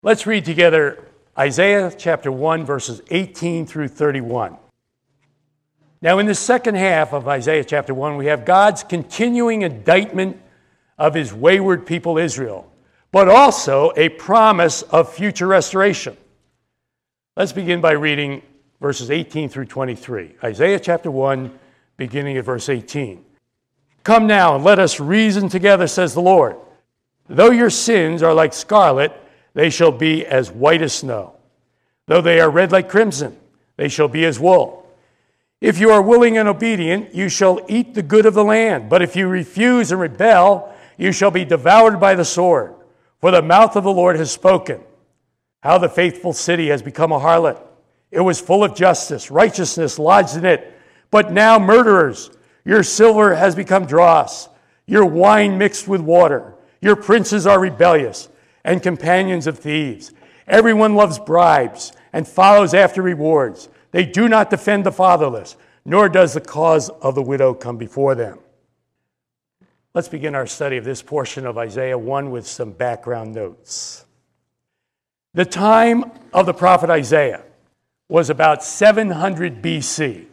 Let's read together Isaiah chapter 1, verses 18 through 31. Now, in the second half of Isaiah chapter 1, we have God's continuing indictment of his wayward people Israel, but also a promise of future restoration. Let's begin by reading verses 18 through 23. Isaiah chapter 1, beginning at verse 18. Come now and let us reason together, says the Lord. Though your sins are like scarlet, they shall be as white as snow. Though they are red like crimson, they shall be as wool. If you are willing and obedient, you shall eat the good of the land. But if you refuse and rebel, you shall be devoured by the sword. For the mouth of the Lord has spoken. How the faithful city has become a harlot. It was full of justice, righteousness lodged in it. But now murderers, your silver has become dross, your wine mixed with water. Your princes are rebellious and companions of thieves. Everyone loves bribes and follows after rewards. They do not defend the fatherless, nor does the cause of the widow come before them. Let's begin our study of this portion of Isaiah 1 with some background notes. The time of the prophet Isaiah was about 700 BC.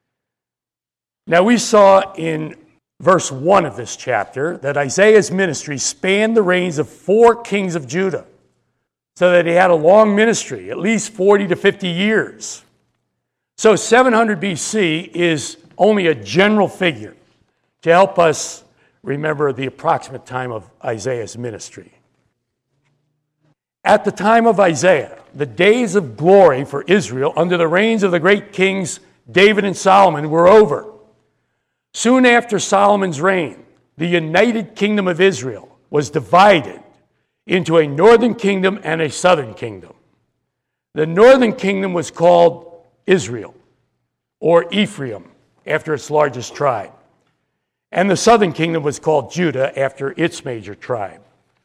Now we saw in verse 1 of this chapter that Isaiah's ministry spanned the reigns of 4 kings of Judah, so that he had a long ministry, at least 40 to 50 years. So 700 BC is only a general figure to help us remember the approximate time of Isaiah's ministry. At the time of Isaiah, the days of glory for Israel under the reigns of the great kings David and Solomon were over. Soon after Solomon's reign, the united kingdom of Israel was divided into a northern kingdom and a southern kingdom. The northern kingdom was called Israel, or Ephraim, after its largest tribe. And the southern kingdom was called Judah, after its major tribe.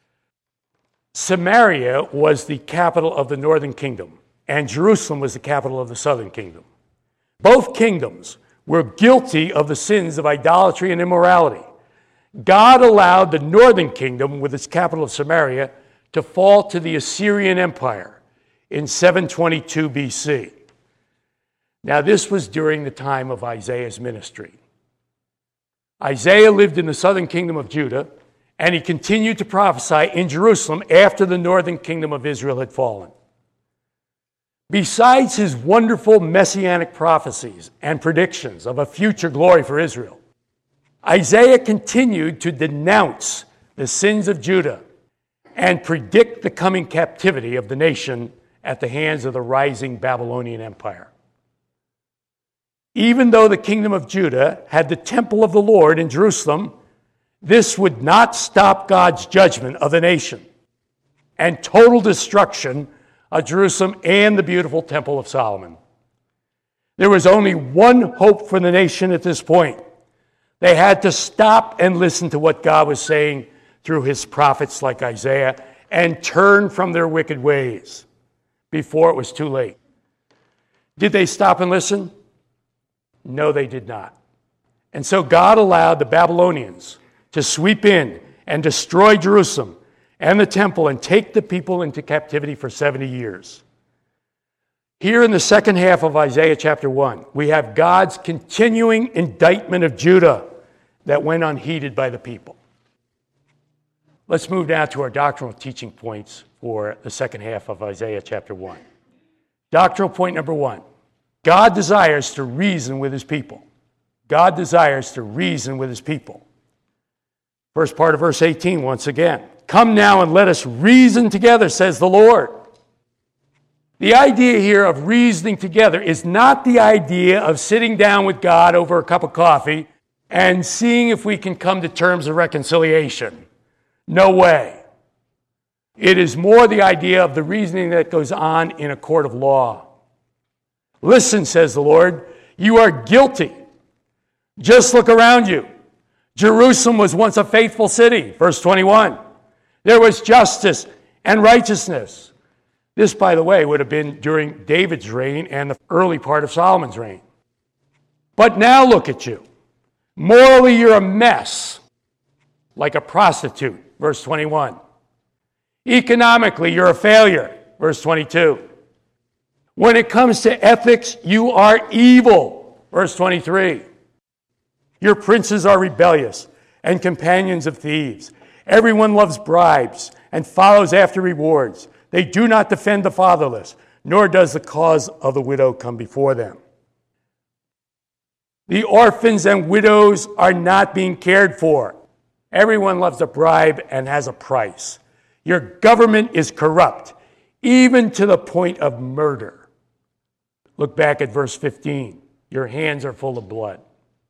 Samaria was the capital of the northern kingdom, and Jerusalem was the capital of the southern kingdom. Both kingdoms were guilty of the sins of idolatry and immorality. God allowed the northern kingdom, with its capital of Samaria, to fall to the Assyrian Empire in 722 BC. Now, this was during the time of Isaiah's ministry. Isaiah lived in the southern kingdom of Judah, and he continued to prophesy in Jerusalem after the northern kingdom of Israel had fallen. Besides his wonderful messianic prophecies and predictions of a future glory for Israel, Isaiah continued to denounce the sins of Judah and predict the coming captivity of the nation at the hands of the rising Babylonian Empire. Even though the kingdom of Judah had the temple of the Lord in Jerusalem, this would not stop God's judgment of the nation and total destruction of Jerusalem and the beautiful Temple of Solomon. There was only one hope for the nation at this point. They had to stop and listen to what God was saying through his prophets like Isaiah and turn from their wicked ways before it was too late. Did they stop and listen? No, they did not. And so God allowed the Babylonians to sweep in and destroy Jerusalem and the temple and take the people into captivity for 70 years. Here in the second half of Isaiah chapter 1, we have God's continuing indictment of Judah that went unheeded by the people. Let's move now to our doctrinal teaching points for the second half of Isaiah chapter 1. Doctrinal point number 1. God desires to reason with his people. God desires to reason with his people. First part of verse 18, once again. Come now and let us reason together, says the Lord. The idea here of reasoning together is not the idea of sitting down with God over a cup of coffee and seeing if we can come to terms of reconciliation. No way. It is more the idea of the reasoning that goes on in a court of law. Listen, says the Lord, you are guilty. Just look around you. Jerusalem was once a faithful city, verse 21. There was justice and righteousness. This, by the way, would have been during David's reign and the early part of Solomon's reign. But now look at you. Morally, you're a mess, like a prostitute, verse 21. Economically, you're a failure. verse 22. When it comes to ethics, you are evil, verse 23. Your princes are rebellious and companions of thieves. Everyone loves bribes and follows after rewards. They do not defend the fatherless, nor does the cause of the widow come before them. The orphans and widows are not being cared for. Everyone loves a bribe and has a price. Your government is corrupt, even to the point of murder. Look back at verse 15. Your hands are full of blood.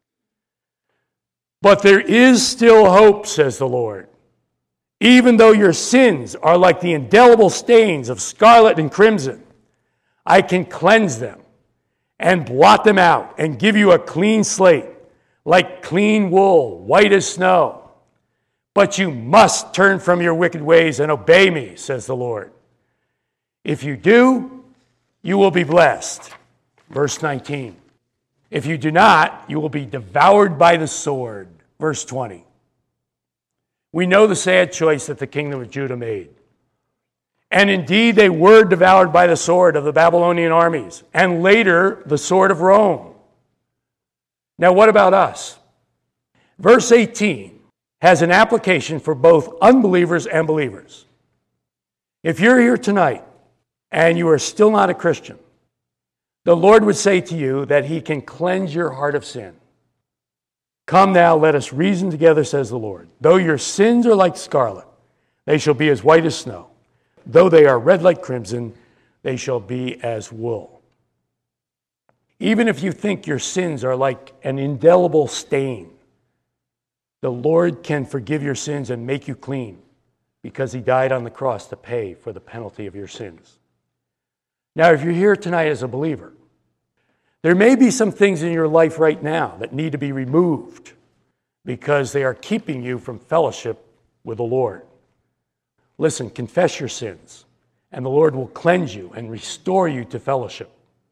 But there is still hope, says the Lord. Even though your sins are like the indelible stains of scarlet and crimson, I can cleanse them and blot them out and give you a clean slate, like clean wool, white as snow. But you must turn from your wicked ways and obey me, says the Lord. If you do, you will be blessed. Verse 19. If you do not, you will be devoured by the sword. Verse 20. We know the sad choice that the kingdom of Judah made. And indeed, they were devoured by the sword of the Babylonian armies, and later, the sword of Rome. Now, what about us? Verse 18 has an application for both unbelievers and believers. If you're here tonight and you are still not a Christian, the Lord would say to you that he can cleanse your heart of sin. Come now, let us reason together, says the Lord. Though your sins are like scarlet, they shall be as white as snow. Though they are red like crimson, they shall be as wool. Even if you think your sins are like an indelible stain, the Lord can forgive your sins and make you clean because he died on the cross to pay for the penalty of your sins. Now, if you're here tonight as a believer, there may be some things in your life right now that need to be removed because they are keeping you from fellowship with the Lord. Listen, confess your sins, and the Lord will cleanse you and restore you to fellowship.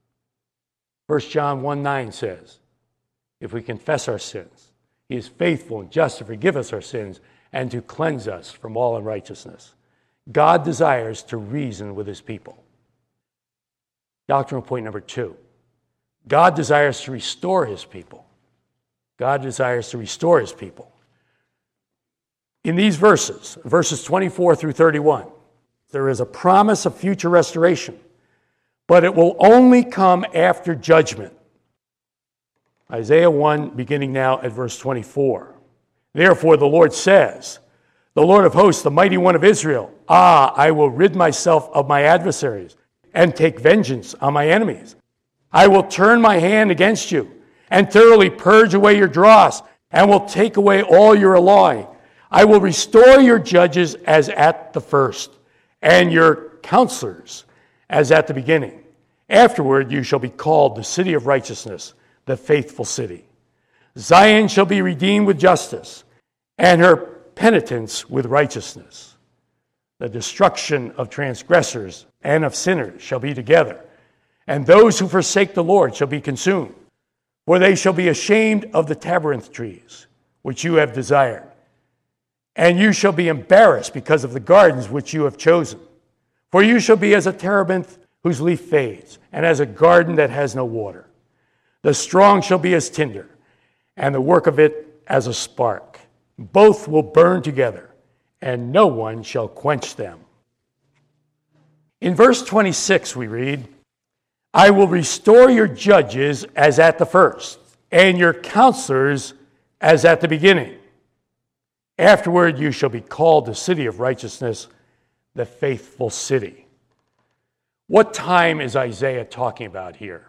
1 John 1:9 says, if we confess our sins, he is faithful and just to forgive us our sins and to cleanse us from all unrighteousness. God desires to reason with his people. Doctrinal point number 2. God desires to restore his people. God desires to restore his people. In these verses, verses 24 through 31, there is a promise of future restoration, but it will only come after judgment. Isaiah 1, beginning now at verse 24. Therefore the Lord says, the Lord of hosts, the mighty one of Israel, I will rid myself of my adversaries and take vengeance on my enemies. I will turn my hand against you and thoroughly purge away your dross and will take away all your alloy. I will restore your judges as at the first and your counselors as at the beginning. Afterward you shall be called the city of righteousness, the faithful city. Zion shall be redeemed with justice and her penitence with righteousness. The destruction of transgressors and of sinners shall be together, and those who forsake the Lord shall be consumed. For they shall be ashamed of the terebinth trees, which you have desired. And you shall be embarrassed because of the gardens which you have chosen. For you shall be as a terebinth whose leaf fades, and as a garden that has no water. The strong shall be as tinder, and the work of it as a spark. Both will burn together, and no one shall quench them. In verse 26 we read, I will restore your judges as at the first, and your counselors as at the beginning. Afterward you shall be called the city of righteousness, the faithful city. What time is Isaiah talking about here?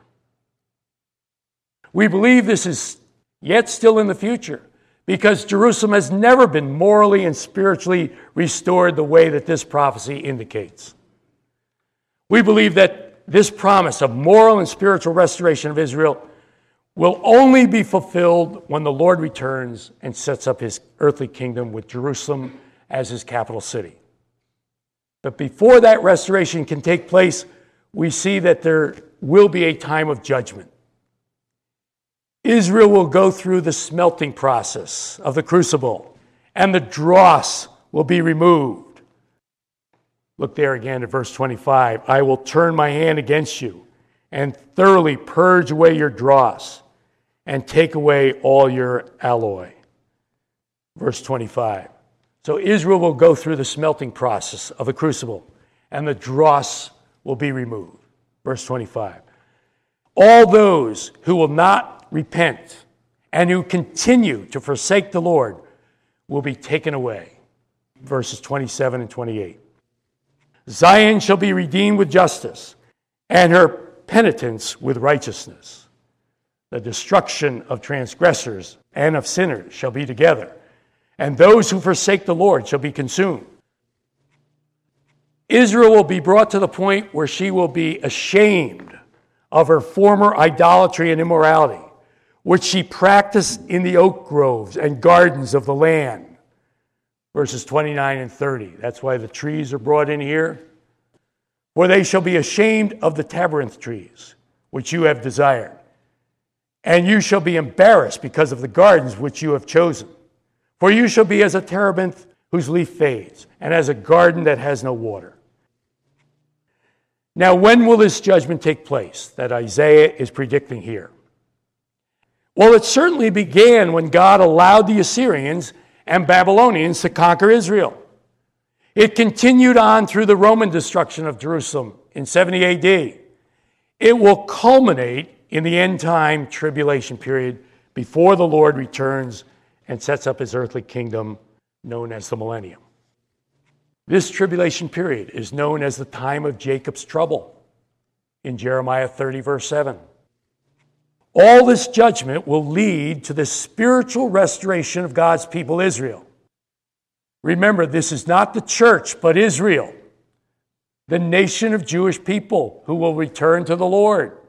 We believe this is yet still in the future, because Jerusalem has never been morally and spiritually restored the way that this prophecy indicates. We believe that this promise of moral and spiritual restoration of Israel will only be fulfilled when the Lord returns and sets up his earthly kingdom with Jerusalem as his capital city. But before that restoration can take place, we see that there will be a time of judgment. Israel will go through the smelting process of the crucible, and the dross will be removed. Look there again at verse 25. I will turn my hand against you and thoroughly purge away your dross and take away all your alloy. Verse 25. So Israel will go through the smelting process of a crucible, and the dross will be removed. Verse 25. All those who will not repent and who continue to forsake the Lord will be taken away. Verses 27 and 28. Zion shall be redeemed with justice, and her penitence with righteousness. The destruction of transgressors and of sinners shall be together, and those who forsake the Lord shall be consumed. Israel will be brought to the point where she will be ashamed of her former idolatry and immorality, which she practiced in the oak groves and gardens of the land. Verses 29 and 30. That's why the trees are brought in here. For they shall be ashamed of the terebinth trees, which you have desired. And you shall be embarrassed because of the gardens which you have chosen. For you shall be as a terebinth whose leaf fades, and as a garden that has no water. Now, when will this judgment take place that Isaiah is predicting here? Well, it certainly began when God allowed the Assyrians and Babylonians to conquer Israel. It continued on through the Roman destruction of Jerusalem in 70 AD. It will culminate in the end-time tribulation period before the Lord returns and sets up his earthly kingdom known as the millennium. This tribulation period is known as the time of Jacob's trouble in Jeremiah 30, verse 7. All this judgment will lead to the spiritual restoration of God's people, Israel. Remember, this is not the church, but Israel, the nation of Jewish people who will return to the Lord.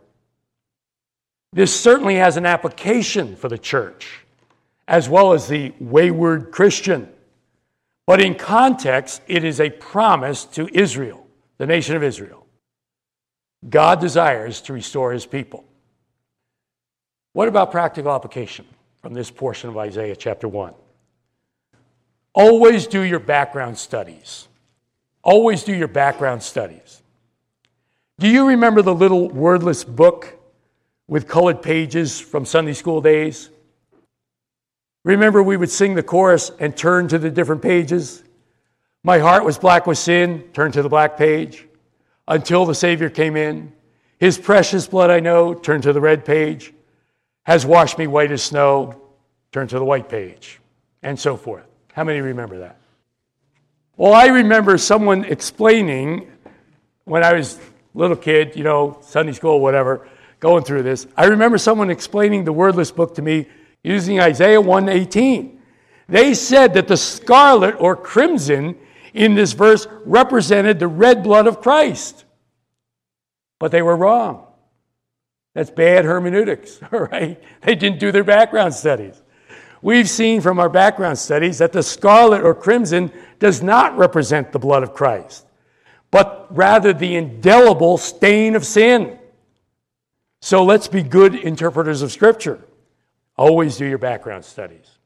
This certainly has an application for the church, as well as the wayward Christian. But in context, it is a promise to Israel, the nation of Israel. God desires to restore his people. What about practical application from this portion of Isaiah chapter 1? Always do your background studies. Always do your background studies. Do you remember the little wordless book with colored pages from Sunday school days? Remember we would sing the chorus and turn to the different pages? My heart was black with sin, turn to the black page. Until the Savior came in. His precious blood I know, turn to the red page. Has washed me white as snow, turn to the white page. And so forth. How many remember that? Well, I remember someone explaining when I was a little kid, Sunday school, whatever, going through this. I remember someone explaining the wordless book to me using Isaiah 1:18. They said that the scarlet or crimson in this verse represented the red blood of Christ. But they were wrong. That's bad hermeneutics, all right? They didn't do their background studies. We've seen from our background studies that the scarlet or crimson does not represent the blood of Christ, but rather the indelible stain of sin. So let's be good interpreters of Scripture. Always do your background studies.